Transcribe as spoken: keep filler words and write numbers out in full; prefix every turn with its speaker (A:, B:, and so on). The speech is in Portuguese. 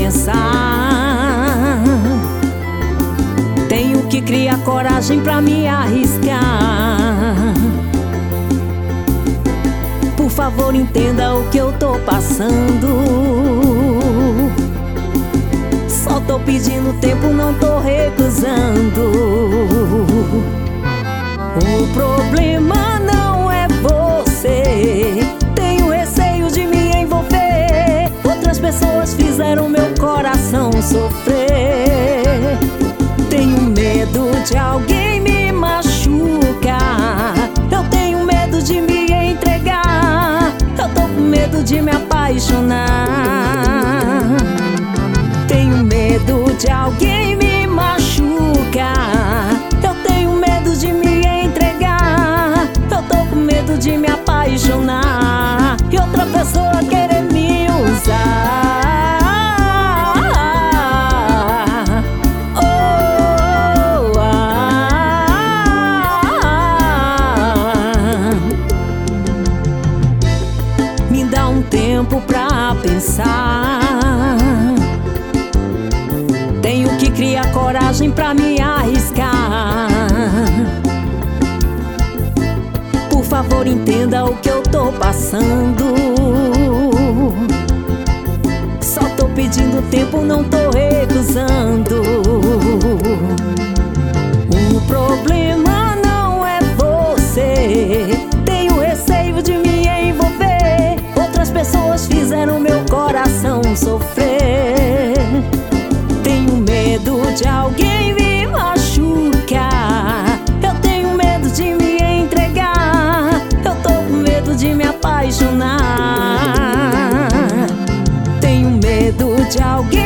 A: pensar. Tenho que criar coragem pra me arriscar. Por favor, entenda o que eu tô passando. Só tô pedindo tempo, não tô recusando. O problema não é você. Tenho receio de me envolver. Outras pessoas fizeram meu coração sofrer. Tenho medo de alguém me machucar. Eu tenho medo de me entregar. Eu tô com medo de me apaixonar. Tenho medo de alguém me machucar. Eu tenho medo de me entregar. Eu tô com medo de me apaixonar e outra pessoa querer me usar. Oh, ah. Me dá um tempo pra pensar. Tenho que criar coragem pra me arriscar. Por favor, entenda o que eu tô passando. Só tô pedindo tempo, não tô recusando. O problema não é você. Tenho receio de me envolver. Outras pessoas fizeram meu coração sofrer. Tenho medo de alguém me machucar. Eu tenho medo de me entregar. Eu tô com medo de me apaixonar. Tenho medo de alguém